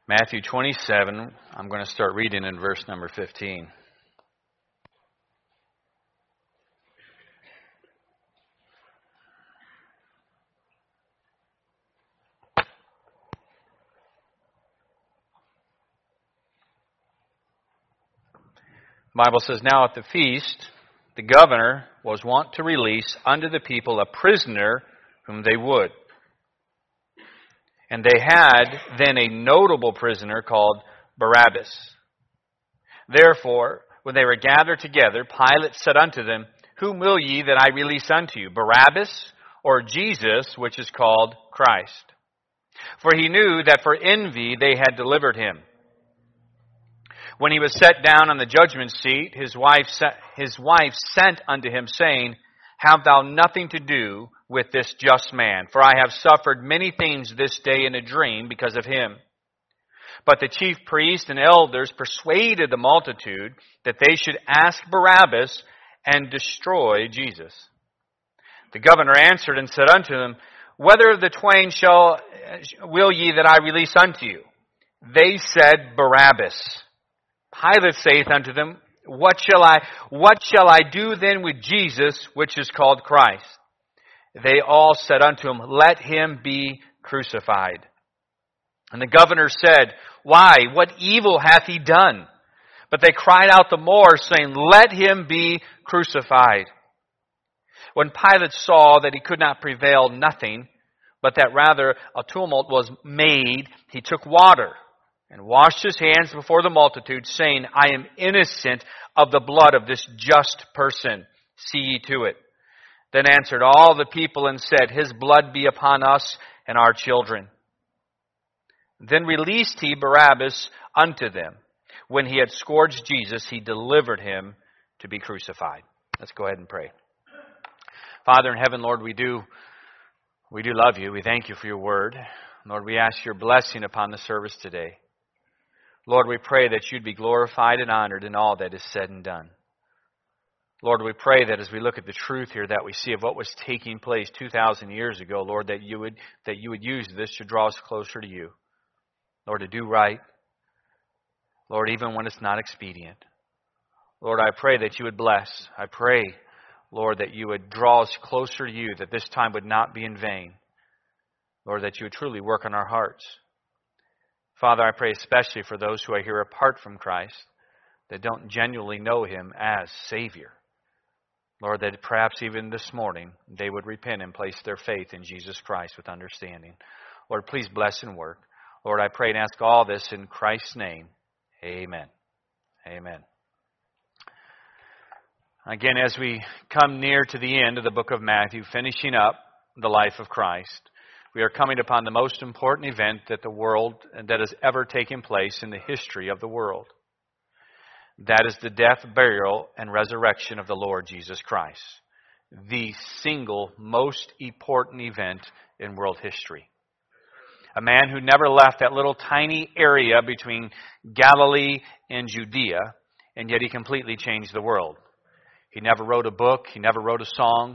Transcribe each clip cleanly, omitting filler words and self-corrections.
Matthew 27, I'm going to start reading in verse number 15. The Bible says, "Now at the feast, the governor was wont to release unto the people a prisoner whom they would. And they had then a notable prisoner called Barabbas. Therefore, when they were gathered together, Pilate said unto them, Whom will ye that I release unto you, Barabbas or Jesus, which is called Christ? For he knew that for envy they had delivered him. When he was set down on the judgment seat, his wife sent unto him, saying, Have thou nothing to do with this just man? For I have suffered many things this day in a dream because of him. But the chief priests and elders persuaded the multitude that they should ask Barabbas and destroy Jesus. The governor answered and said unto them, Whether of the twain will ye that I release unto you? They said, Barabbas. Pilate saith unto them, What shall I do then with Jesus, which is called Christ? They all said unto him, Let him be crucified. And the governor said, Why? What evil hath he done? But they cried out the more, saying, Let him be crucified. When Pilate saw that he could not prevail nothing, but that rather a tumult was made, he took water and washed his hands before the multitude, saying, I am innocent of the blood of this just person. See ye to it. Then answered all the people and said, His blood be upon us and our children. Then released he Barabbas unto them. When he had scourged Jesus, he delivered him to be crucified. Let's go ahead and pray. Father in heaven, Lord, we do love you. We thank you for your word. Lord, we ask your blessing upon the service today. Lord, we pray that you'd be glorified and honored in all that is said and done. Lord, we pray that as we look at the truth here that we see of what was taking place 2,000 years ago, Lord, that you would use this to draw us closer to you. Lord, to do right. Lord, even when it's not expedient. Lord, I pray that you would bless. I pray, Lord, that you would draw us closer to you, that this time would not be in vain. Lord, that you would truly work on our hearts. Father, I pray especially for those who are here apart from Christ, that don't genuinely know him as Savior. Lord, that perhaps even this morning they would repent and place their faith in Jesus Christ with understanding. Lord, please bless and work. Lord, I pray and ask all this in Christ's name. Amen. Amen. Again, as we come near to the end of the book of Matthew, finishing up the life of Christ, we are coming upon the most important event that has ever taken place in the history of the world. That is the death, burial, and resurrection of the Lord Jesus Christ. The single most important event in world history. A man who never left that little tiny area between Galilee and Judea, and yet he completely changed the world. He never wrote a book. He never wrote a song.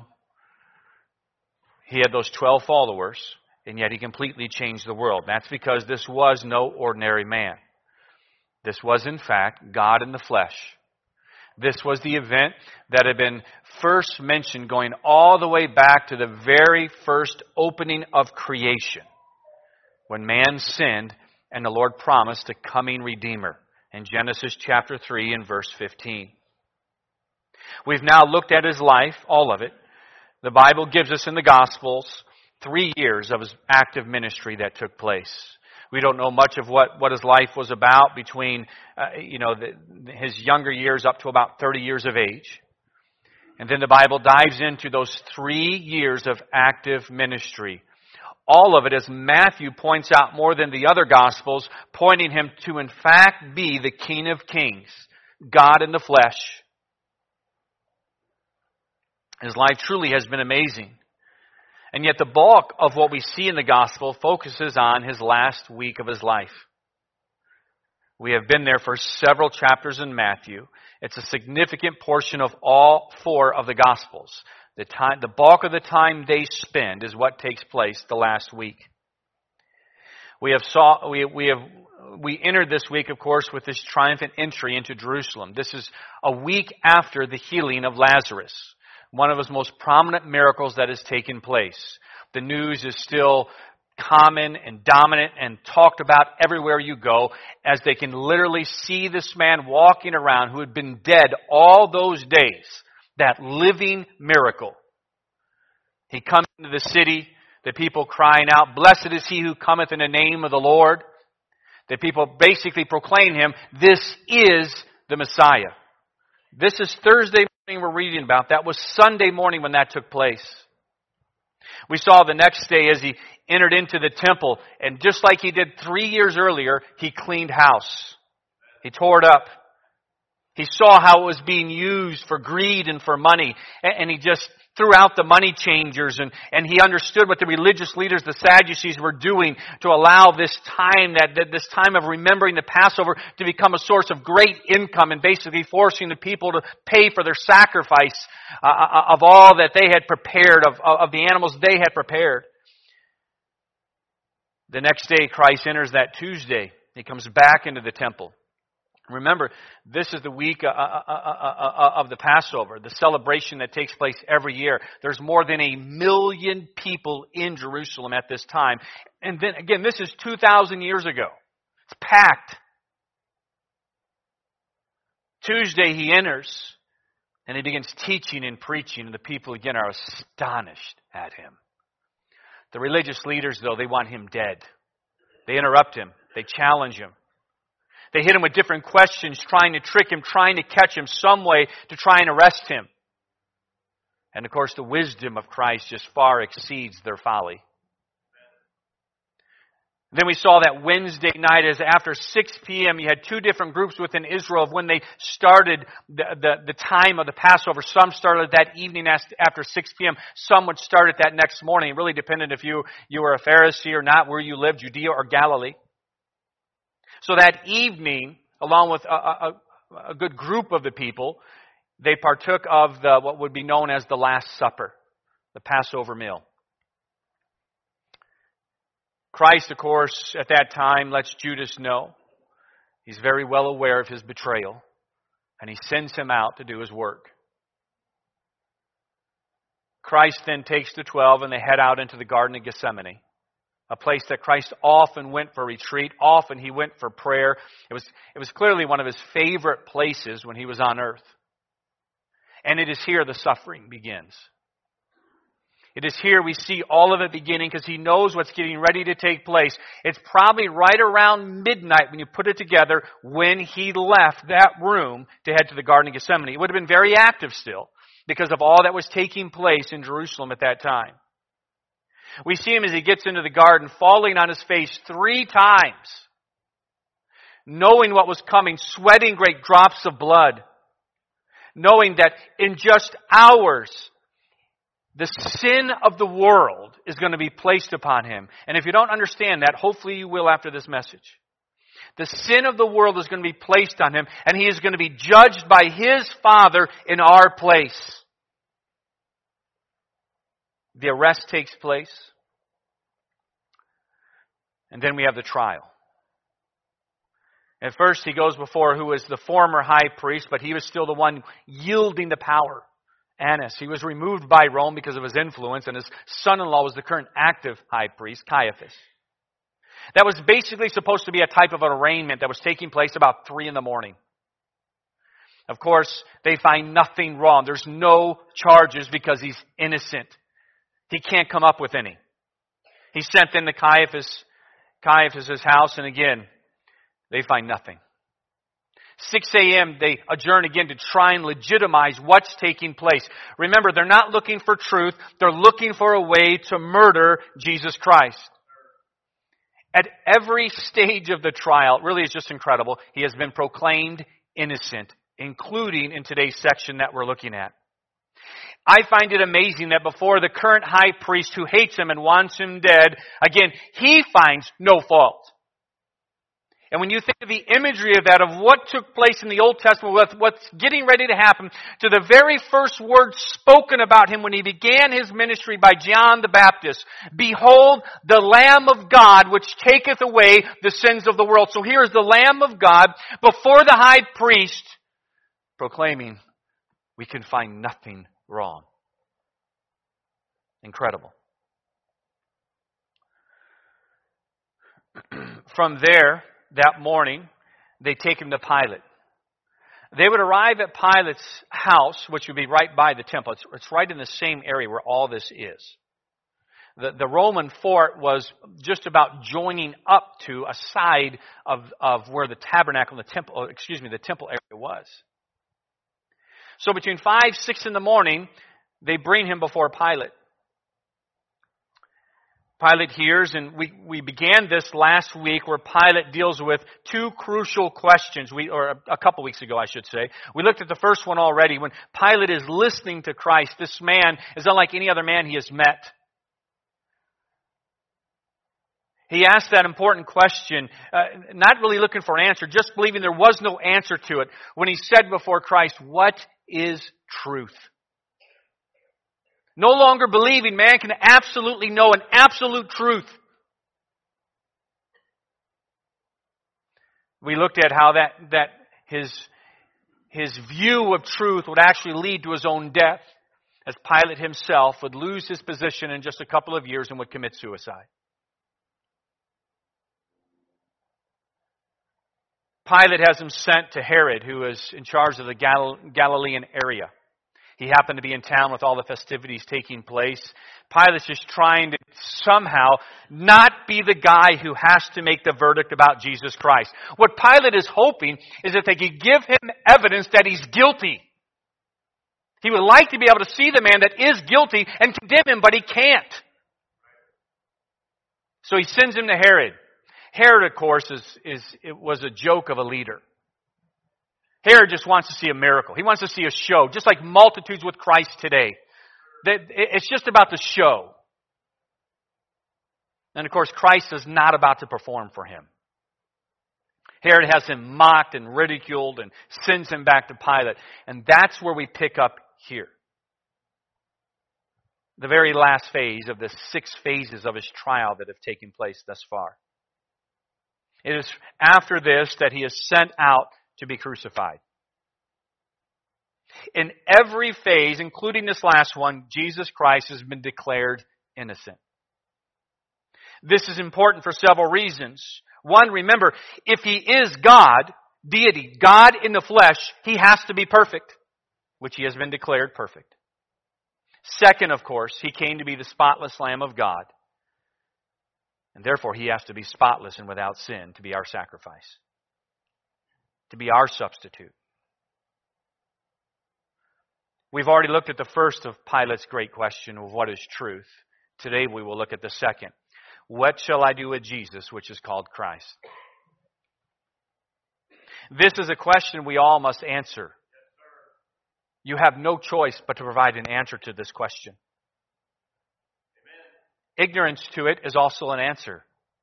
He had those 12 followers, and yet he completely changed the world. That's because this was no ordinary man. This was, in fact, God in the flesh. This was the event that had been first mentioned going all the way back to the very first opening of creation, when man sinned and the Lord promised a coming Redeemer in Genesis chapter 3 and verse 15. We've now looked at his life, all of it. The Bible gives us in the Gospels 3 years of his active ministry that took place. We don't know much of what his life was about between his younger years up to about 30 years of age. And then the Bible dives into those 3 years of active ministry. All of it, as Matthew points out more than the other Gospels, pointing him to in fact be the King of Kings, God in the flesh. His life truly has been amazing. And yet the bulk of what we see in the gospel focuses on his last week of his life. We have been there for several chapters in Matthew. It's a significant portion of all 4 of the gospels. The bulk of the time they spend is what takes place the last week. We have we entered this week, of course, with this triumphant entry into Jerusalem. This is a week after the healing of Lazarus, one of his most prominent miracles that has taken place. The news is still common and dominant and talked about everywhere you go, as they can literally see this man walking around who had been dead all those days. That living miracle. He comes into the city, the people crying out, "Blessed is he who cometh in the name of the Lord." The people basically proclaim him, "This is the Messiah." This is Thursday morning we're reading about. That was Sunday morning when that took place. We saw the next day as he entered into the temple, and just like he did 3 years earlier, he cleaned house. He tore it up. He saw how it was being used for greed and for money, and he just threw out the money changers, and he understood what the religious leaders, the Sadducees, were doing to allow this time, this time of remembering the Passover, to become a source of great income, and basically forcing the people to pay for their sacrifice of all that they had prepared, of the animals they had prepared. The next day, Christ enters that Tuesday. He comes back into the temple. Remember, this is the week of the Passover, the celebration that takes place every year. There's more than 1 million people in Jerusalem at this time. And then again, this is 2,000 years ago. It's packed. Tuesday he enters and he begins teaching and preaching, and the people again are astonished at him. The religious leaders, though, they want him dead. They interrupt him. They challenge him. They hit him with different questions, trying to trick him, trying to catch him some way to try and arrest him. And of course, the wisdom of Christ just far exceeds their folly. Then we saw that Wednesday night, as after 6 p.m., you had 2 different groups within Israel of when they started the time of the Passover. Some started that evening after 6 p.m. Some would start it that next morning. It really depended if you were a Pharisee or not, where you lived, Judea or Galilee. So that evening, along with a good group of the people, they partook of what would be known as the Last Supper, the Passover meal. Christ, of course, at that time lets Judas know. He's very well aware of his betrayal, and he sends him out to do his work. Christ then takes the 12 and they head out into the Garden of Gethsemane, a place that Christ often went for retreat. Often he went for prayer. It was clearly one of his favorite places when he was on earth. And it is here the suffering begins. It is here we see all of it beginning, because he knows what's getting ready to take place. It's probably right around midnight when you put it together when he left that room to head to the Garden of Gethsemane. It would have been very active still because of all that was taking place in Jerusalem at that time. We see him as he gets into the garden, falling on his face 3 times, knowing what was coming, sweating great drops of blood, knowing that in just hours, the sin of the world is going to be placed upon him. And if you don't understand that, hopefully you will after this message. The sin of the world is going to be placed on him, and he is going to be judged by his Father in our place. The arrest takes place. And then we have the trial. At first he goes before who was the former high priest, but he was still the one yielding the power. Annas. He was removed by Rome because of his influence, and his son-in-law was the current active high priest, Caiaphas. That was basically supposed to be a type of arraignment that was taking place about 3 a.m. Of course, they find nothing wrong. There's no charges because he's innocent. He can't come up with any. He's sent then to Caiaphas' house, and again, they find nothing. 6 a.m., they adjourn again to try and legitimize what's taking place. Remember, they're not looking for truth. They're looking for a way to murder Jesus Christ. At every stage of the trial, it really is just incredible, he has been proclaimed innocent, including in today's section that we're looking at. I find it amazing that before the current high priest who hates him and wants him dead, again, he finds no fault. And when you think of the imagery of that, of what took place in the Old Testament, with what's getting ready to happen, to the very first words spoken about him when he began his ministry by John the Baptist, "Behold, the Lamb of God, which taketh away the sins of the world." So here is the Lamb of God before the high priest, proclaiming, we can find nothing wrong. Incredible. From there, that morning, they take him to Pilate. They would arrive at Pilate's house, which would be right by the temple. It's right in the same area where all this is. The Roman fort was just about joining up to a side of where the tabernacle, the temple area was. So between 5, 6 in the morning, they bring him before Pilate. Pilate hears, and we began this last week where Pilate deals with two crucial questions, or a couple weeks ago, I should say. We looked at the first one already. When Pilate is listening to Christ, this man is unlike any other man he has met. He asked that important question, not really looking for an answer, just believing there was no answer to it, when he said before Christ, "What is truth?" No longer believing man can absolutely know an absolute truth. We looked at how that his view of truth would actually lead to his own death, as Pilate himself would lose his position in just a couple of years and would commit suicide. Pilate has him sent to Herod, who is in charge of the Galilean area. He happened to be in town with all the festivities taking place. Pilate's just trying to somehow not be the guy who has to make the verdict about Jesus Christ. What Pilate is hoping is that they could give him evidence that he's guilty. He would like to be able to see the man that is guilty and condemn him, but he can't. So he sends him to Herod. Herod, of course, was a joke of a leader. Herod just wants to see a miracle. He wants to see a show, just like multitudes with Christ today. It's just about the show. And of course, Christ is not about to perform for him. Herod has him mocked and ridiculed and sends him back to Pilate. And that's where we pick up here. The very last phase of the 6 phases of his trial that have taken place thus far. It is after this that he is sent out to be crucified. In every phase, including this last one, Jesus Christ has been declared innocent. This is important for several reasons. One, remember, if he is God, deity, God in the flesh, he has to be perfect, which he has been declared perfect. Second, of course, he came to be the spotless Lamb of God. And therefore, he has to be spotless and without sin to be our sacrifice, to be our substitute. We've already looked at the first of Pilate's great question of what is truth. Today we will look at the second. What shall I do with Jesus, which is called Christ? This is a question we all must answer. You have no choice but to provide an answer to this question. Ignorance to it is also an answer.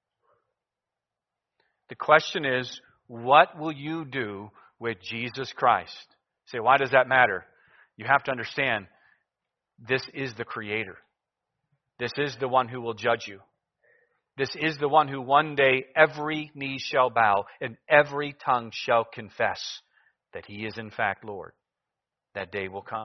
The question is, what will you do with Jesus Christ? You say, why does that matter? You have to understand, this is the Creator. This is the one who will judge you. This is the one who one day every knee shall bow and every tongue shall confess that He is in fact Lord. That day will come.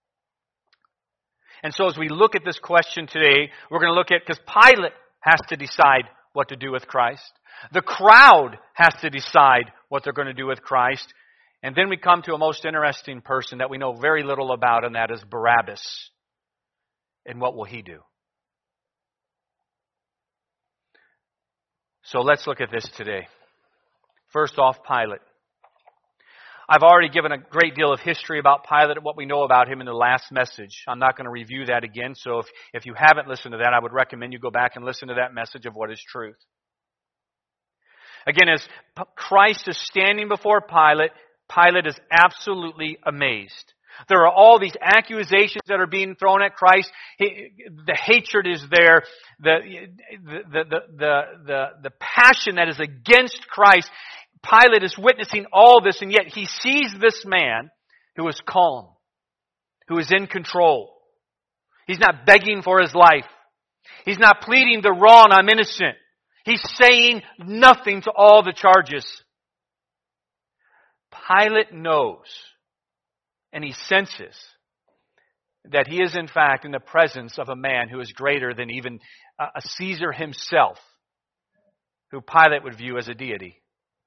And so as we look at this question today, we're going to look at, because Pilate has to decide what to do with Christ. The crowd has to decide what they're going to do with Christ. And then we come to a most interesting person that we know very little about, and that is Barabbas. And what will he do? So let's look at this today. First off, Pilate. I've already given a great deal of history about Pilate and what we know about him in the last message. I'm not going to review that again, so if you haven't listened to that, I would recommend you go back and listen to that message of what is truth. Again, as Christ is standing before Pilate, Pilate is absolutely amazed. There are all these accusations that are being thrown at Christ. The hatred is there. The passion that is against Christ. Pilate is witnessing all this, and yet he sees this man who is calm, who is in control. He's not begging for his life. He's not pleading the wrong, I'm innocent. He's saying nothing to all the charges. Pilate knows, and he senses, that he is in fact in the presence of a man who is greater than even a Caesar himself, who Pilate would view as a deity.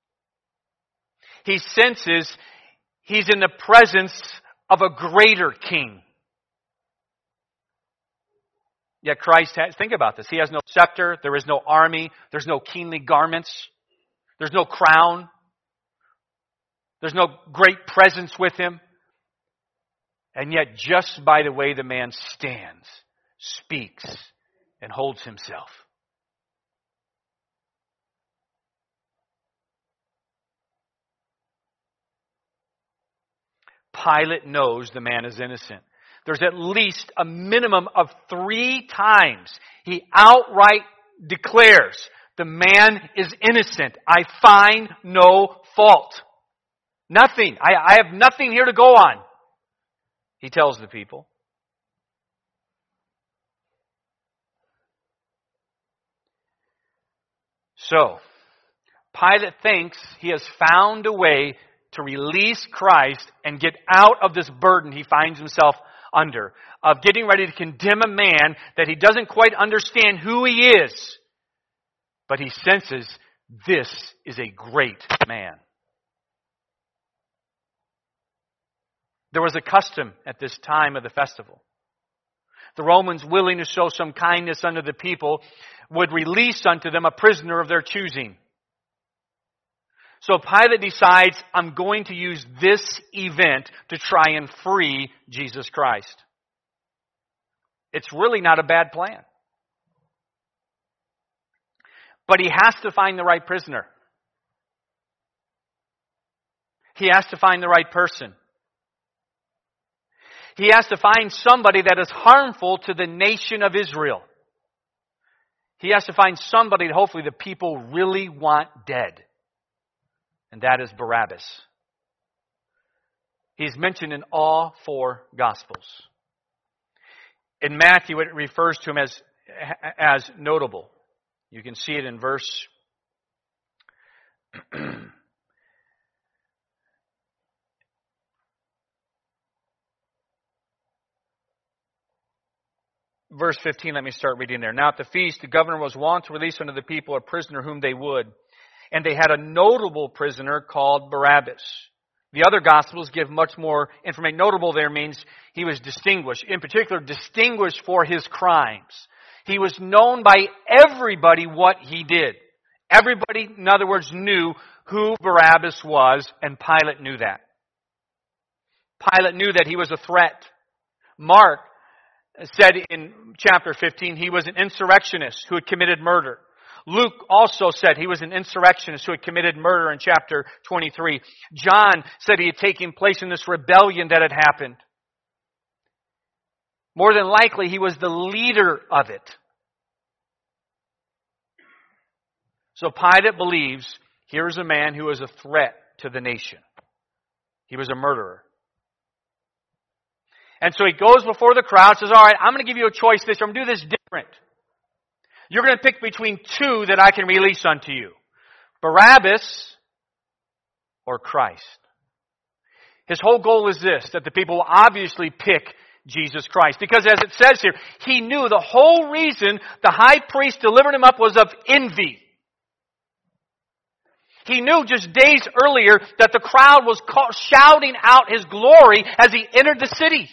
He senses he's in the presence of a greater king. Yet Christ has, think about this, he has no scepter, there is no army, there's no kingly garments, there's no crown, there's no great presence with him. And yet just by the way the man stands, speaks, and holds himself, Pilate knows the man is innocent. There's at least a minimum of 3 times he outright declares, the man is innocent. I find no fault. Nothing. I have nothing here to go on, he tells the people. So, Pilate thinks he has found a way to release Christ and get out of this burden he finds himself under, of getting ready to condemn a man that he doesn't quite understand who he is, but he senses this is a great man. There was a custom at this time of the festival. The Romans, willing to show some kindness unto the people, would release unto them a prisoner of their choosing. So Pilate decides, I'm going to use this event to try and free Jesus Christ. It's really not a bad plan. But he has to find the right prisoner. He has to find the right person. He has to find somebody that is harmful to the nation of Israel. He has to find somebody that hopefully the people really want dead. And that is Barabbas. He's mentioned in all 4 Gospels. In Matthew, it refers to him as notable. You can see it in verse 15, let me start reading there. Now at the feast, the governor was wont to release unto the people a prisoner whom they would. And they had a notable prisoner called Barabbas. The other Gospels give much more information. Notable there means he was distinguished. In particular, distinguished for his crimes. He was known by everybody what he did. Everybody, in other words, knew who Barabbas was, and Pilate knew that. Pilate knew that he was a threat. Mark said in chapter 15 he was an insurrectionist who had committed murder. Luke also said he was an insurrectionist who had committed murder in chapter 23. John said he had taken place in this rebellion that had happened. More than likely, he was the leader of it. So Pilate believes here's a man who is a threat to the nation. He was a murderer. And so he goes before the crowd, says, all right, I'm going to give you a choice this year. I'm going to do this different. You're going to pick between 2 that I can release unto you. Barabbas or Christ. His whole goal is this, that the people will obviously pick Jesus Christ. Because as it says here, he knew the whole reason the high priest delivered him up was of envy. He knew just days earlier that the crowd was shouting out his glory as he entered the city.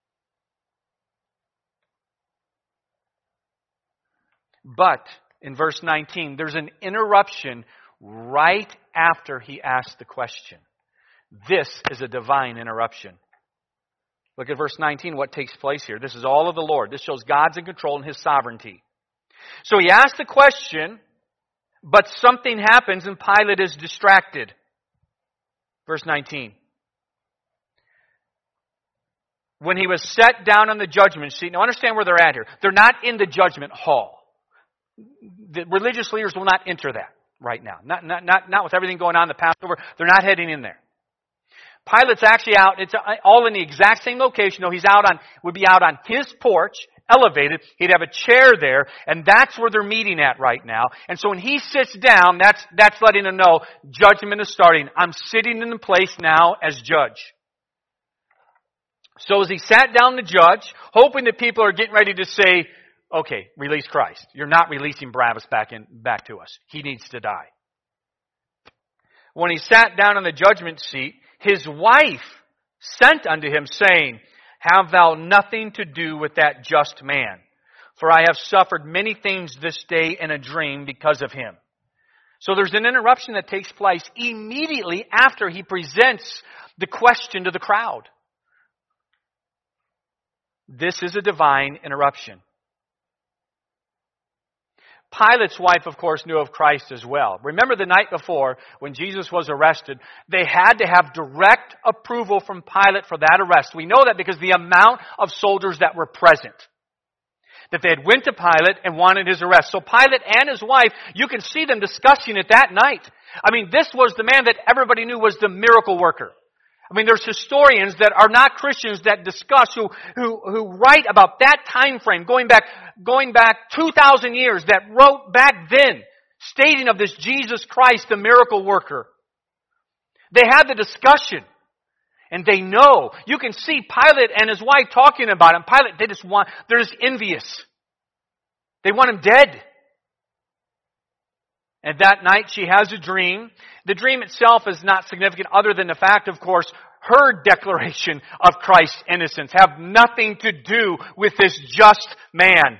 But in verse 19, there's an interruption right after he asked the question. This is a divine interruption. Look at verse 19, what takes place here. This is all of the Lord. This shows God's in control and his sovereignty. So he asked the question, but something happens and Pilate is distracted. Verse 19. when he was set down on the judgment seat, now understand where they're at here. They're not in the judgment hall. The religious leaders will not enter that right now. Not with everything going on, the Passover. They're not heading in there. Pilate's actually out. It's all in the exact same location. No, would be out on his porch, elevated. He'd have a chair there, and that's where they're meeting at right now. And so when he sits down, that's letting him know judgment is starting. I'm sitting in the place now as judge. So as he sat down to judge, hoping that people are getting ready to say, okay, release Christ. You're not releasing Barabbas back to us. He needs to die. When he sat down on the judgment seat, his wife sent unto him, saying, Have thou nothing to do with that just man, for I have suffered many things this day in a dream because of him. So there's an interruption that takes place immediately after he presents the question to the crowd. This is a divine interruption. Pilate's wife, of course, knew of Christ as well. Remember the night before, when Jesus was arrested, they had to have direct approval from Pilate for that arrest. We know that because the amount of soldiers that were present. That they had went to Pilate and wanted his arrest. So Pilate and his wife, you can see them discussing it that night. I mean, this was the man that everybody knew was the miracle worker. I mean, there's historians that are not Christians that discuss, who write about that time frame, going back 2,000 years, that wrote back then, stating of this Jesus Christ, the miracle worker. They had the discussion, and they know. You can see Pilate and his wife talking about him. Pilate, they're just envious. They want him dead. And that night she has a dream. The dream itself is not significant other than the fact, of course, her declaration of Christ's innocence have nothing to do with this just man.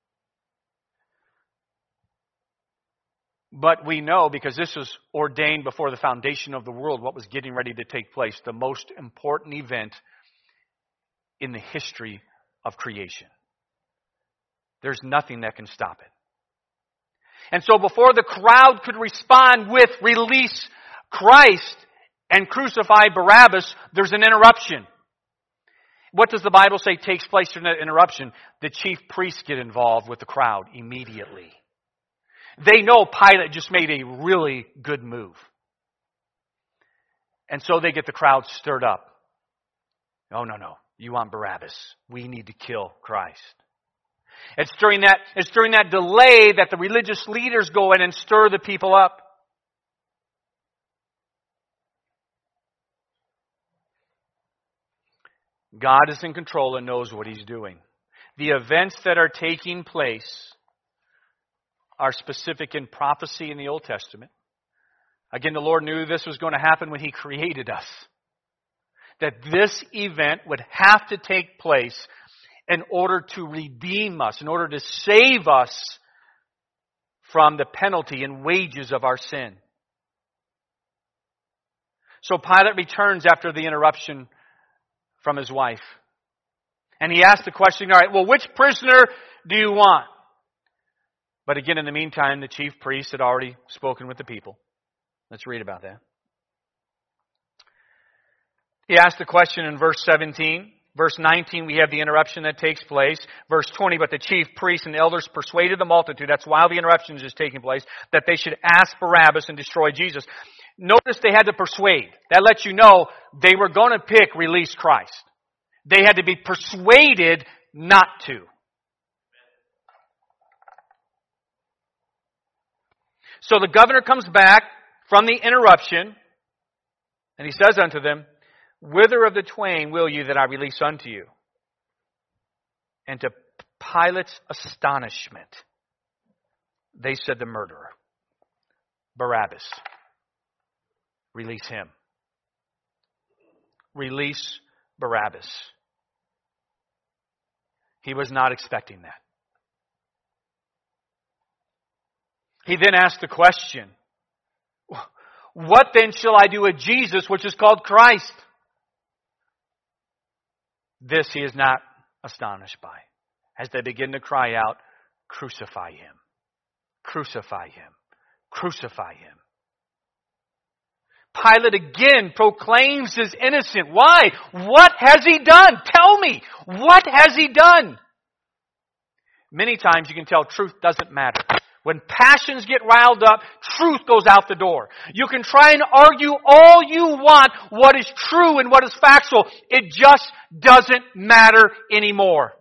But we know, because this was ordained before the foundation of the world, what was getting ready to take place, the most important event in the history of creation. There's nothing that can stop it. And so before the crowd could respond with release Christ and crucify Barabbas, there's an interruption. What does the Bible say takes place during that interruption? The chief priests get involved with the crowd immediately. They know Pilate just made a really good move. And so they get the crowd stirred up. Oh, no. You want Barabbas. We need to kill Christ. It's during that delay that the religious leaders go in and stir the people up. God is in control and knows what He's doing. The events that are taking place are specific in prophecy in the Old Testament. Again, the Lord knew this was going to happen when He created us. That this event would have to take place in order to redeem us, in order to save us from the penalty and wages of our sin. So Pilate returns after the interruption from his wife. And he asks the question, all right, well, which prisoner do you want? But again, in the meantime, the chief priest had already spoken with the people. Let's read about that. He asked the question in verse 17. Verse 19, we have the interruption that takes place. Verse 20, but the chief priests and the elders persuaded the multitude, that's while the interruption is taking place, that they should ask Barabbas and destroy Jesus. Notice they had to persuade. That lets you know they were going to pick release Christ. They had to be persuaded not to. So the governor comes back from the interruption, and he says unto them, whither of the twain will you that I release unto you? And to Pilate's astonishment, they said the murderer, Barabbas. Release him. Release Barabbas. He was not expecting that. He then asked the question, what then shall I do with Jesus, which is called Christ? This he is not astonished by. As they begin to cry out, crucify him. Crucify him. Crucify him. Pilate again proclaims his innocence. Why? What has he done? Tell me. What has he done? Many times you can tell truth doesn't matter. When passions get riled up, truth goes out the door. You can try and argue all you want what is true and what is factual. It just doesn't matter anymore.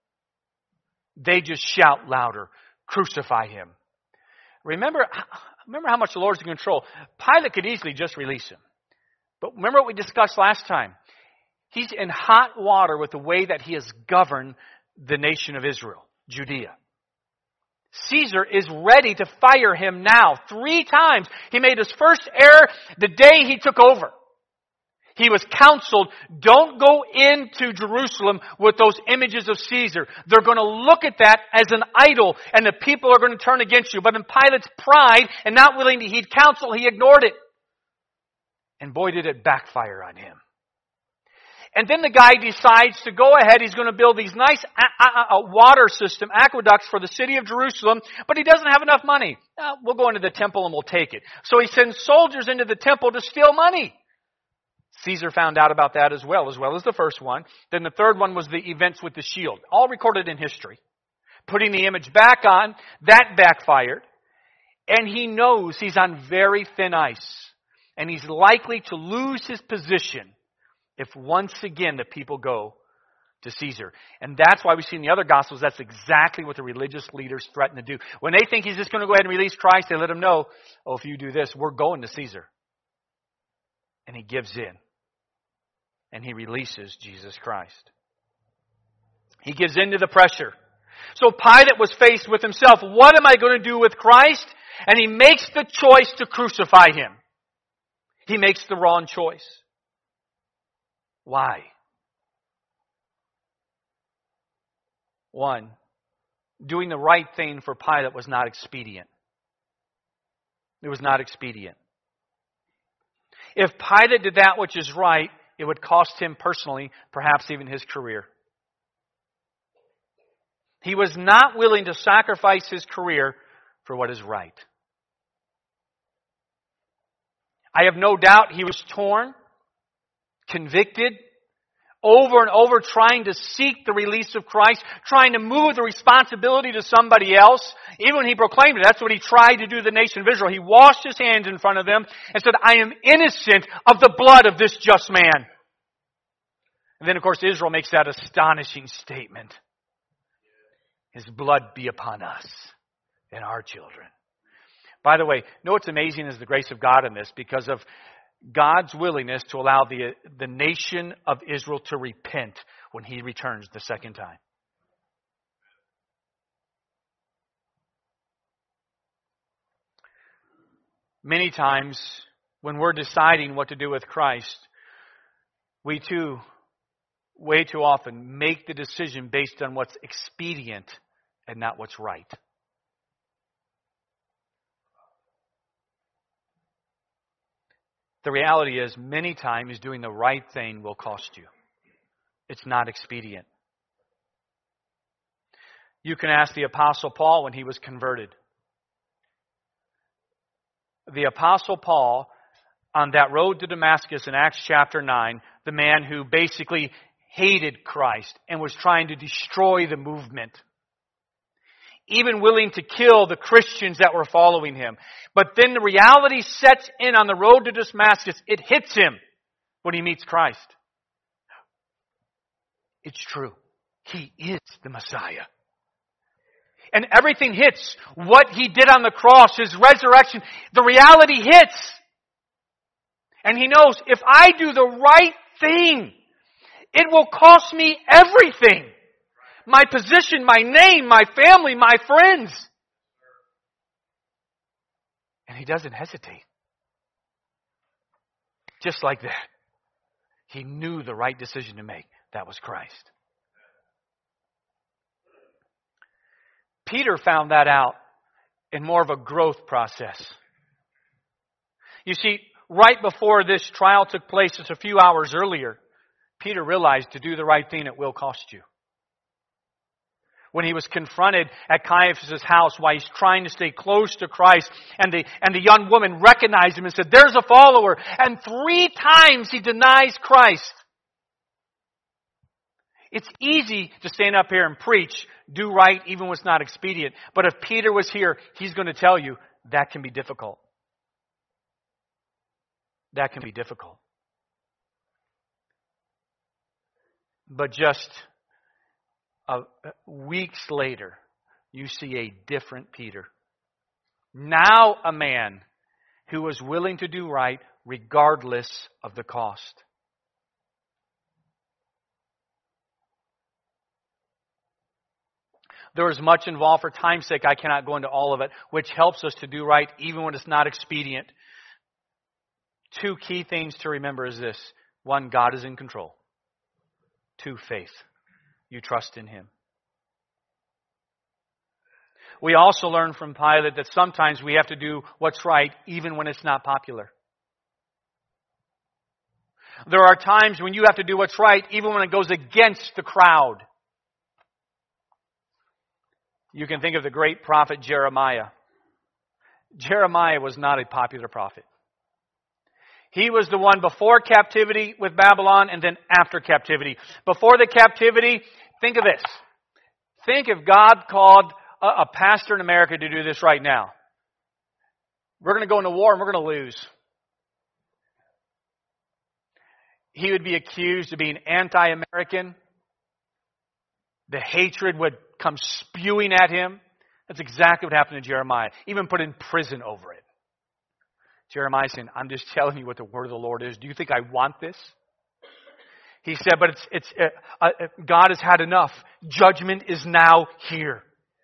They just shout louder, crucify him. Remember how much the Lord's in control. Pilate could easily just release him. But remember what we discussed last time. He's in hot water with the way that he has governed the nation of Israel, Judea. Caesar is ready to fire him now. 3 times. He made his first error the day he took over. He was counseled, don't go into Jerusalem with those images of Caesar. They're going to look at that as an idol, and the people are going to turn against you. But in Pilate's pride and not willing to heed counsel, he ignored it. And boy, did it backfire on him. And then the guy decides to go ahead. He's going to build these nice water system, aqueducts for the city of Jerusalem, but he doesn't have enough money. We'll go into the temple and we'll take it. So he sends soldiers into the temple to steal money. Caesar found out about that as well as the first one. Then the third one was the events with the shield, all recorded in history. Putting the image back on, that backfired. And he knows he's on very thin ice. And he's likely to lose his position if once again the people go to Caesar. And that's why we see in the other Gospels that's exactly what the religious leaders threaten to do. When they think he's just going to go ahead and release Christ, they let him know, if you do this, we're going to Caesar. And he gives in. And he releases Jesus Christ. He gives in to the pressure. So Pilate was faced with himself. What am I going to do with Christ? And he makes the choice to crucify him. He makes the wrong choice. Why? 1, doing the right thing for Pilate was not expedient. It was not expedient. If Pilate did that which is right, it would cost him personally, perhaps even his career. He was not willing to sacrifice his career for what is right. I have no doubt he was torn, convicted, over and over trying to seek the release of Christ, trying to move the responsibility to somebody else. Even when he proclaimed it, that's what he tried to do to the nation of Israel. He washed his hands in front of them and said, I am innocent of the blood of this just man. And then, of course, Israel makes that astonishing statement. His blood be upon us and our children. By the way, know what's amazing is the grace of God in this, because of God's willingness to allow the nation of Israel to repent when he returns the second time. Many times when we're deciding what to do with Christ, we too, way too often, make the decision based on what's expedient and not what's right. The reality is, many times doing the right thing will cost you. It's not expedient. You can ask the Apostle Paul when he was converted. The Apostle Paul, on that road to Damascus in Acts chapter 9, the man who basically hated Christ and was trying to destroy the movement. Even willing to kill the Christians that were following him. But then the reality sets in on the road to Damascus. It hits him when he meets Christ. It's true. He is the Messiah. And everything hits. What he did on the cross, his resurrection, the reality hits. And he knows, if I do the right thing, it will cost me everything. My position, my name, my family, my friends. And he doesn't hesitate. Just like that. He knew the right decision to make. That was Christ. Peter found that out in more of a growth process. You see, right before this trial took place, just a few hours earlier, Peter realized to do the right thing, it will cost you. when he was confronted at Caiaphas' house while he's trying to stay close to Christ. And the young woman recognized him and said, "There's a follower." And 3 times he denies Christ. It's easy to stand up here and preach, do right even when it's not expedient. But if Peter was here, he's going to tell you that can be difficult. That can be difficult. But just weeks later, you see a different Peter. Now a man who was willing to do right regardless of the cost. There is much involved. For time's sake, I cannot go into all of it, which helps us to do right even when it's not expedient. 2 key things to remember is this. 1, God is in control. 2, faith. You trust in Him. We also learn from Pilate that sometimes we have to do what's right even when it's not popular. There are times when you have to do what's right even when it goes against the crowd. You can think of the great prophet Jeremiah. Jeremiah was not a popular prophet. He was the one before captivity with Babylon and then after captivity. Before the captivity, think of this. Think if God called a pastor in America to do this right now. We're going to go into war and we're going to lose. He would be accused of being anti-American. The hatred would come spewing at him. That's exactly what happened to Jeremiah. Even put in prison over it. Jeremiah saying, "I'm just telling you what the word of the Lord is. Do you think I want this?" He said, "But God has had enough. Judgment is now here."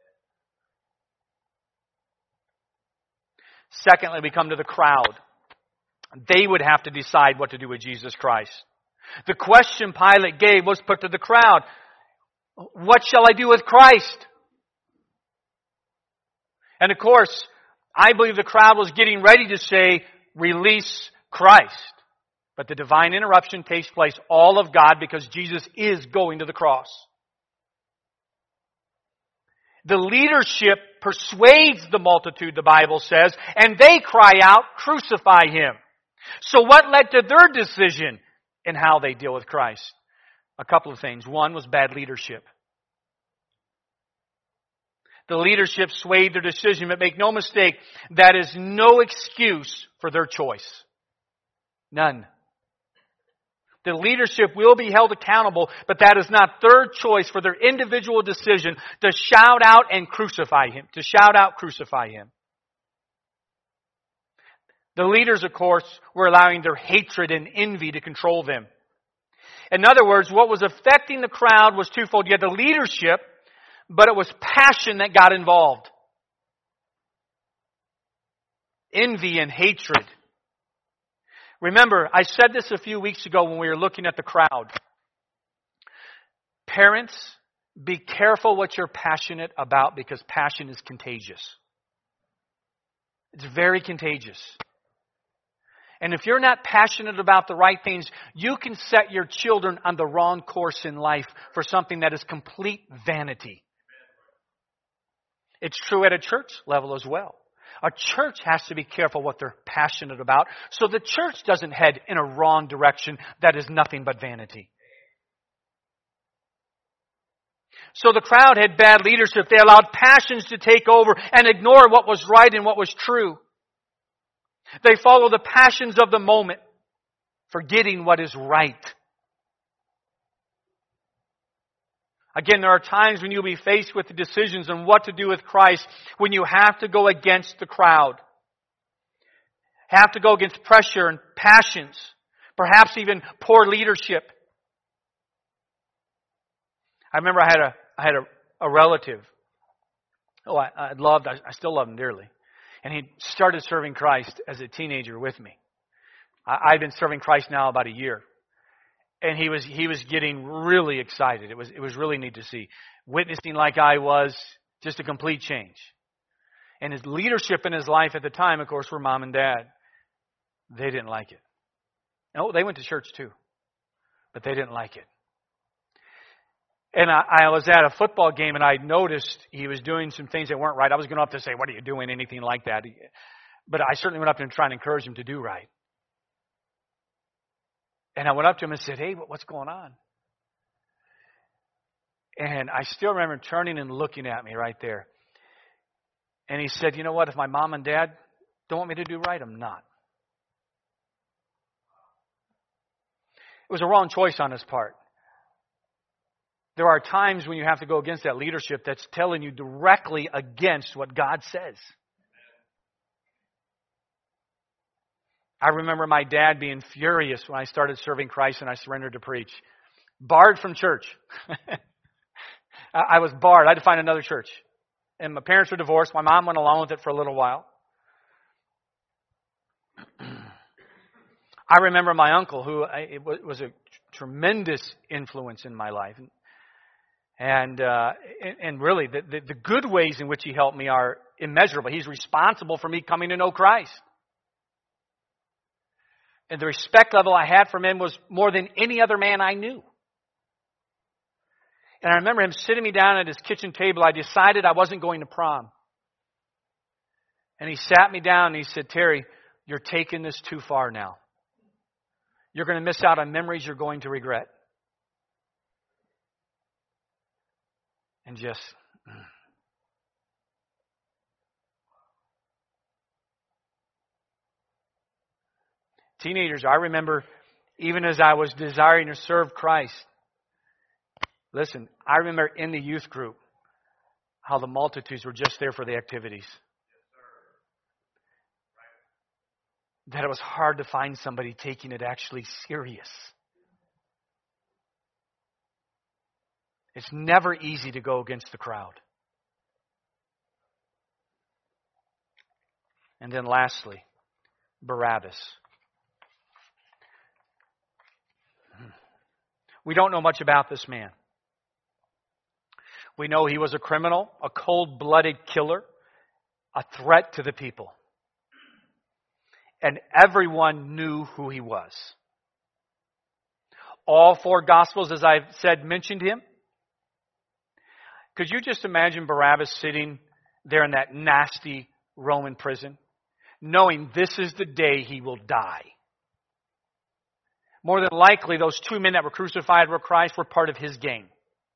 Secondly, we come to the crowd. They would have to decide what to do with Jesus Christ. The question Pilate gave was put to the crowd. What shall I do with Christ? And of course, I believe the crowd was getting ready to say, "Release Christ." But the divine interruption takes place, all of God, because Jesus is going to the cross. The leadership persuades the multitude, the Bible says, and they cry out, "Crucify Him." So what led to their decision in how they deal with Christ? A couple of things. One was bad leadership. The leadership swayed their decision, but make no mistake, that is no excuse for their choice. None. The leadership will be held accountable, but that is not their choice for their individual decision to shout out and crucify Him. To shout out, "Crucify Him." The leaders, of course, were allowing their hatred and envy to control them. In other words, what was affecting the crowd was twofold. You had the leadership, but it was passion that got involved. Envy and hatred. Remember, I said this a few weeks ago when we were looking at the crowd. Parents, be careful what you're passionate about because passion is contagious. It's very contagious. And if you're not passionate about the right things, you can set your children on the wrong course in life for something that is complete vanity. It's true at a church level as well. A church has to be careful what they're passionate about so the church doesn't head in a wrong direction that is nothing but vanity. So the crowd had bad leadership. They allowed passions to take over and ignore what was right and what was true. They follow the passions of the moment, forgetting what is right. Again, there are times when you'll be faced with the decisions on what to do with Christ when you have to go against the crowd. Have to go against pressure and passions, perhaps even poor leadership. I remember I had a relative. I still love him dearly. And he started serving Christ as a teenager with me. I've been serving Christ now about a year. And he was getting really excited. It was really neat to see. Witnessing like I was, just a complete change. And his leadership in his life at the time, of course, were mom and dad. They didn't like it. No, they went to church too. But they didn't like it. And I was at a football game, and I noticed he was doing some things that weren't right. I was going up to say, "What are you doing?" Anything like that. But I certainly went up to him trying to encourage him to do right. And I went up to him and said, "Hey, what's going on?" And I still remember him turning and looking at me right there. And he said, "You know what? If my mom and dad don't want me to do right, I'm not." It was a wrong choice on his part. There are times when you have to go against that leadership that's telling you directly against what God says. I remember my dad being furious when I started serving Christ and I surrendered to preach. Barred from church. I was barred. I had to find another church. And my parents were divorced. My mom went along with it for a little while. I remember my uncle, who was a tremendous influence in my life. And really, the good ways in which he helped me are immeasurable. He's responsible for me coming to know Christ. And the respect level I had from him was more than any other man I knew. And I remember him sitting me down at his kitchen table. I decided I wasn't going to prom. And he sat me down and he said, "Terry, you're taking this too far now. You're going to miss out on memories you're going to regret." And just... Teenagers, I remember even as I was desiring to serve Christ, listen, I remember in the youth group how the multitudes were just there for the activities. That it was hard to find somebody taking it actually serious. It's never easy to go against the crowd. And then lastly, Barabbas. We don't know much about this man. We know he was a criminal, a cold-blooded killer, a threat to the people. And everyone knew who he was. All four Gospels, as I've said, mentioned him. Could you just imagine Barabbas sitting there in that nasty Roman prison, knowing this is the day he will die? More than likely, those two men that were crucified with Christ were part of his gang.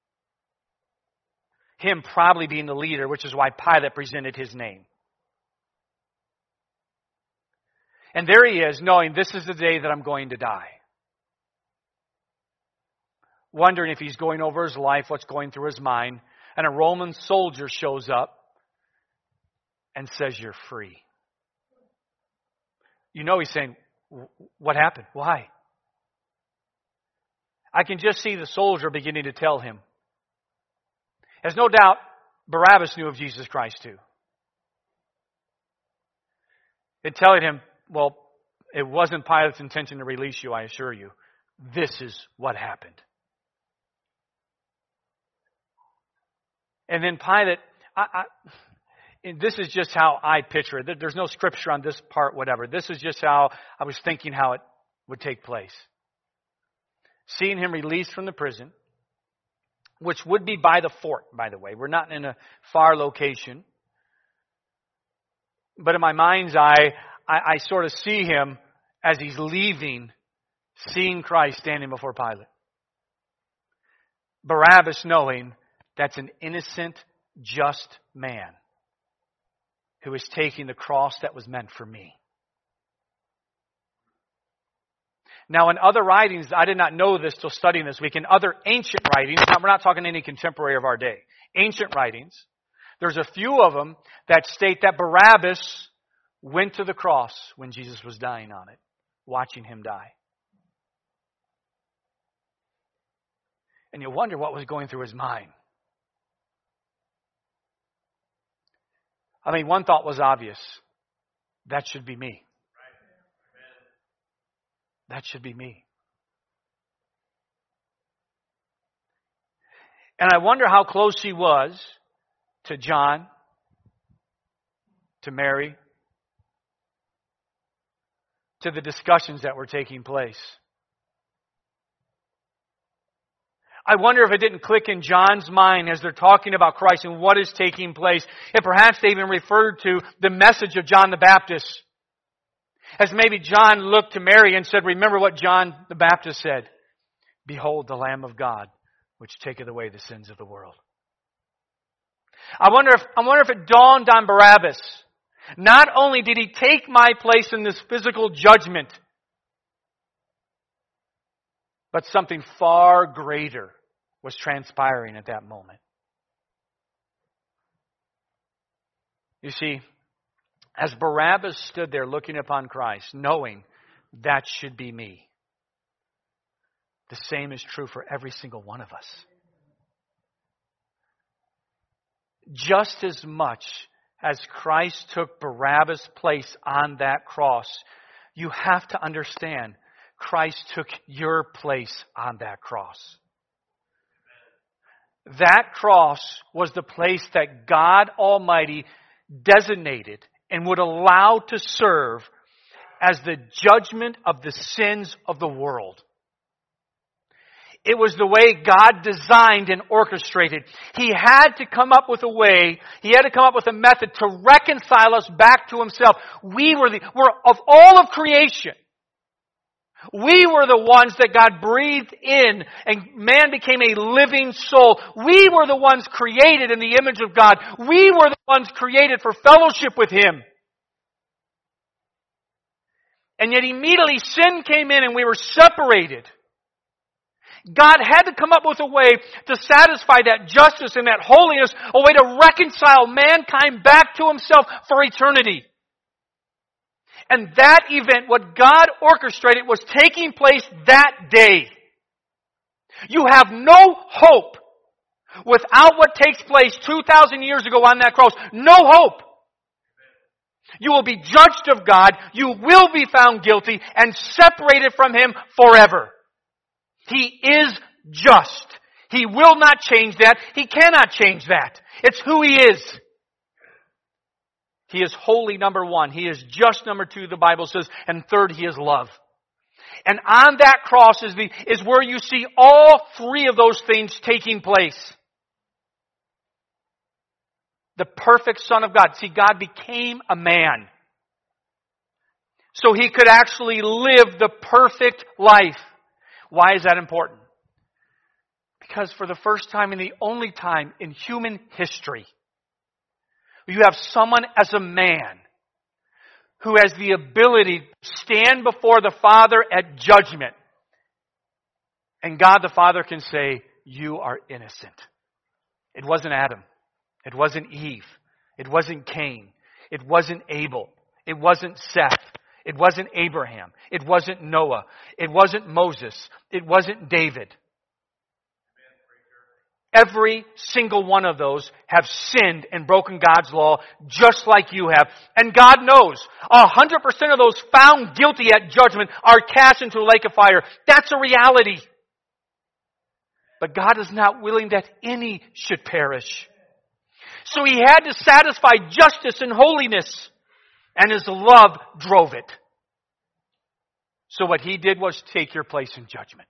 Him probably being the leader, which is why Pilate presented his name. And there he is, knowing this is the day that I'm going to die. Wondering if he's going over his life, what's going through his mind. And a Roman soldier shows up and says, "You're free." You know he's saying, "What happened? Why?" I can just see the soldier beginning to tell him. There's no doubt Barabbas knew of Jesus Christ too. And telling him, "Well, it wasn't Pilate's intention to release you, I assure you. This is what happened." And then Pilate, and this is just how I picture it. There's no scripture on this part, whatever. This is just how I was thinking how it would take place. Seeing him released from the prison, which would be by the fort, by the way. We're not in a far location. But in my mind's eye, I sort of see him as he's leaving, seeing Christ standing before Pilate. Barabbas knowing that's an innocent, just man who is taking the cross that was meant for me. Now, in other writings, I did not know this till studying this week. In other ancient writings, now we're not talking any contemporary of our day, ancient writings, there's a few of them that state that Barabbas went to the cross when Jesus was dying on it, watching him die. And you wonder what was going through his mind. I mean, one thought was obvious. That should be me. That should be me. And I wonder how close he was to John, to Mary, to the discussions that were taking place. I wonder if it didn't click in John's mind as they're talking about Christ and what is taking place. And perhaps they even referred to the message of John the Baptist. As maybe John looked to Mary and said, remember what John the Baptist said. Behold the Lamb of God, which taketh away the sins of the world. I wonder if it dawned on Barabbas. Not only did he take my place in this physical judgment, but something far greater was transpiring at that moment. You see, as Barabbas stood there looking upon Christ, knowing that should be me, the same is true for every single one of us. Just as much as Christ took Barabbas' place on that cross, you have to understand Christ took your place on that cross. That cross was the place that God Almighty designated and would allow to serve as the judgment of the sins of the world. It was the way God designed and orchestrated. He had to come up with a way, He had to come up with a method to reconcile us back to Himself. We're of all of creation. We were the ones that God breathed in and man became a living soul. We were the ones created in the image of God. We were the ones created for fellowship with Him. And yet immediately sin came in and we were separated. God had to come up with a way to satisfy that justice and that holiness, a way to reconcile mankind back to Himself for eternity. And that event, what God orchestrated, was taking place that day. You have no hope without what takes place 2,000 years ago on that cross. No hope. You will be judged of God. You will be found guilty and separated from Him forever. He is just. He will not change that. He cannot change that. It's who He is. He is holy, number one. He is just, number two, the Bible says. And third, He is love. And on that cross is where you see all three of those things taking place. The perfect Son of God. See, God became a man. So He could actually live the perfect life. Why is that important? Because for the first time and the only time in human history, you have someone as a man who has the ability to stand before the Father at judgment. And God the Father can say, you are innocent. It wasn't Adam. It wasn't Eve. It wasn't Cain. It wasn't Abel. It wasn't Seth. It wasn't Abraham. It wasn't Noah. It wasn't Moses. It wasn't David. Every single one of those have sinned and broken God's law just like you have. And God knows 100% of those found guilty at judgment are cast into a lake of fire. That's a reality. But God is not willing that any should perish. So He had to satisfy justice and holiness. And His love drove it. So what He did was take your place in judgment.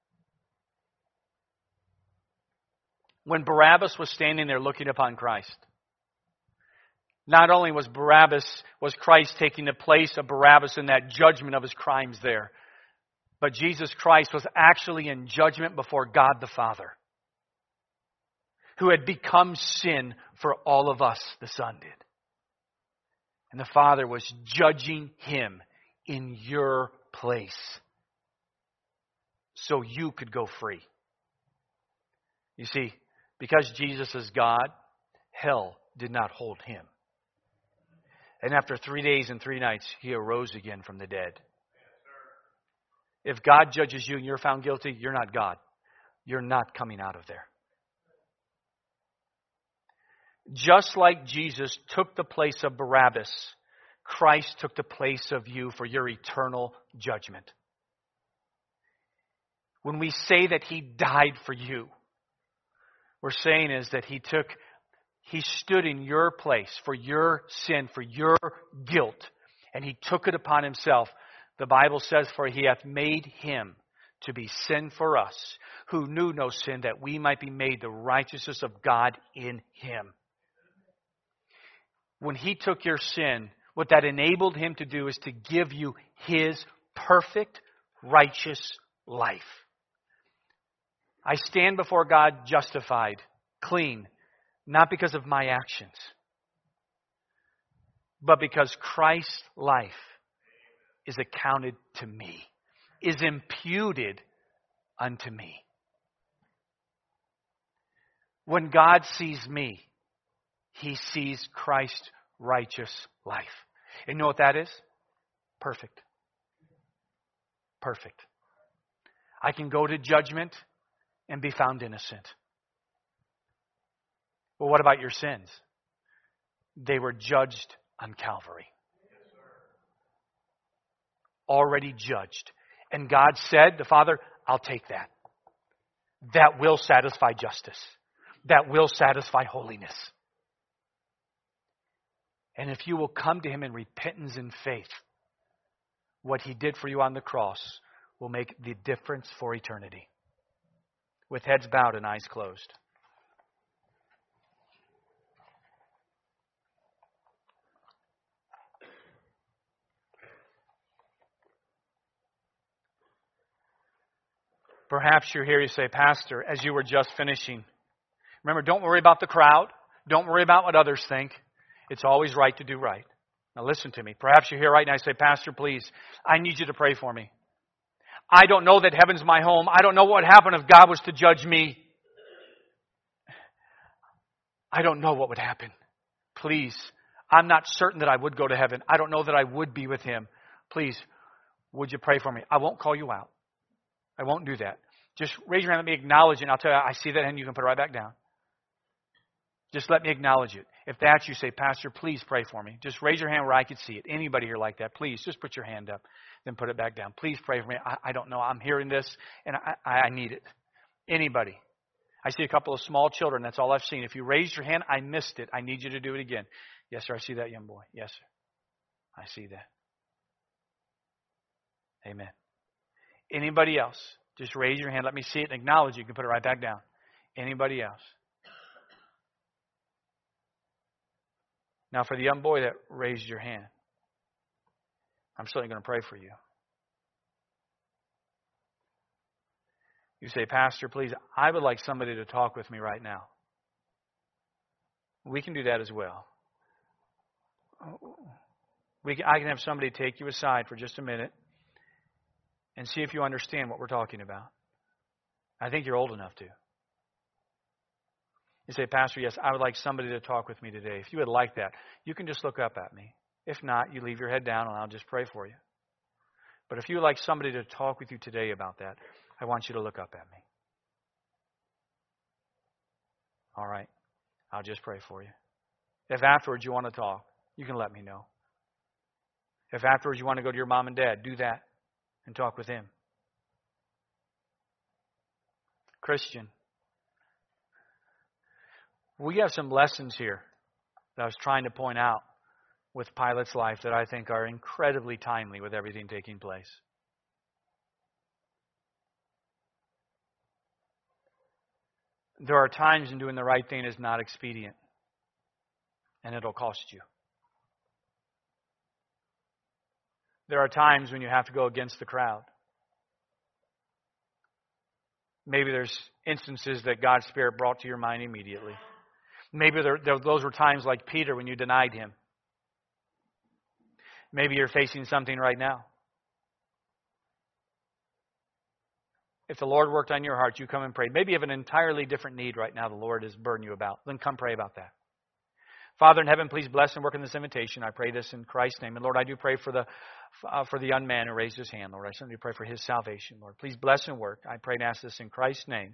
When Barabbas was standing there looking upon Christ, not only was Christ taking the place of Barabbas in that judgment of his crimes there, but Jesus Christ was actually in judgment before God the Father, who had become sin for all of us, the Son did. And the Father was judging Him in your place so you could go free. You see, because Jesus is God, hell did not hold Him. And after 3 days and 3 nights, He arose again from the dead. If God judges you and you're found guilty, you're not God. You're not coming out of there. Just like Jesus took the place of Barabbas, Christ took the place of you for your eternal judgment. When we say that He died for you, we're saying is that He stood in your place for your sin, for your guilt, and He took it upon Himself. The Bible says, for He hath made Him to be sin for us, who knew no sin, that we might be made the righteousness of God in Him. When He took your sin, what that enabled Him to do is to give you His perfect, righteous life. I stand before God justified, clean, not because of my actions, but because Christ's life is accounted to me, is imputed unto me. When God sees me, He sees Christ's righteous life. And you know what that is? Perfect. Perfect. I can go to judgment and be found innocent. Well, what about your sins? They were judged on Calvary. Already judged. And God said, the Father, I'll take that. That will satisfy justice. That will satisfy holiness. And if you will come to Him in repentance and faith, what He did for you on the cross will make the difference for eternity. With heads bowed and eyes closed. Perhaps you're here, you say, Pastor, as you were just finishing. Remember, don't worry about the crowd. Don't worry about what others think. It's always right to do right. Now listen to me. Perhaps you're here right now and say, Pastor, please, I need you to pray for me. I don't know that heaven's my home. I don't know what would happen if God was to judge me. I don't know what would happen. Please, I'm not certain that I would go to heaven. I don't know that I would be with Him. Please, would you pray for me? I won't call you out. I won't do that. Just raise your hand, let me acknowledge it, and I'll tell you, I see that hand, you can put it right back down. Just let me acknowledge it. If that's you, say, Pastor, please pray for me. Just raise your hand where I can see it. Anybody here like that, please, just put your hand up, then put it back down. Please pray for me. I don't know. I'm hearing this, and I need it. Anybody. I see a couple of small children. That's all I've seen. If you raised your hand, I missed it. I need you to do it again. Yes, sir, I see that young boy. Yes, sir. I see that. Amen. Anybody else? Just raise your hand. Let me see it and acknowledge it. You can put it right back down. Anybody else? Now, for the young boy that raised your hand, I'm certainly going to pray for you. You say, Pastor, please, I would like somebody to talk with me right now. We can do that as well. I can have somebody take you aside for just a minute and see if you understand what we're talking about. I think you're old enough to. You say, Pastor, yes, I would like somebody to talk with me today. If you would like that, you can just look up at me. If not, you leave your head down and I'll just pray for you. But if you would like somebody to talk with you today about that, I want you to look up at me. All right. I'll just pray for you. If afterwards you want to talk, you can let me know. If afterwards you want to go to your mom and dad, do that and talk with him. Christian, we have some lessons here that I was trying to point out with Pilate's life that I think are incredibly timely with everything taking place. There are times when doing the right thing is not expedient, and it'll cost you. There are times when you have to go against the crowd. Maybe there's instances that God's Spirit brought to your mind immediately. Maybe those were times like Peter when you denied Him. Maybe you're facing something right now. If the Lord worked on your heart, you come and pray. Maybe you have an entirely different need right now the Lord is burdening you about. Then come pray about that. Father in heaven, please bless and work in this invitation. I pray this in Christ's name. And Lord, I do pray for the young man who raised his hand. Lord, I certainly pray for his salvation. Lord, please bless and work. I pray and ask this in Christ's name.